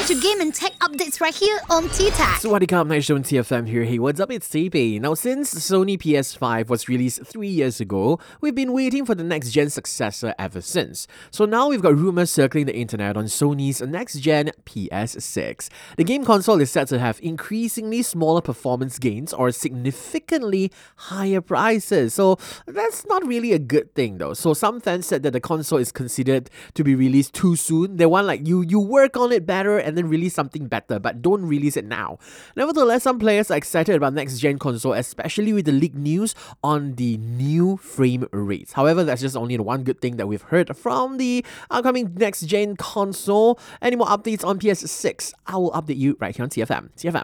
to game and tech updates right here on T-Tech. Swadikap, nice show on TFM here. Hey, what's up? It's TP. Now, since Sony PS5 was released 3 years ago, we've been waiting for the next-gen successor ever since. So now we've got rumors circling the internet on Sony's next-gen PS6. The game console is set to have increasingly smaller performance gains or significantly higher prices. So that's not really a good thing though. So some fans said that the console is considered to be released too soon. They want like you work on it better and then release something better, but don't release it now. Nevertheless, some players are excited about next-gen console, especially with the leaked news on the new frame rates. However, that's just only the one good thing that we've heard from the upcoming next-gen console. Any more updates on PS6? I will update you right here on TFM. TFM.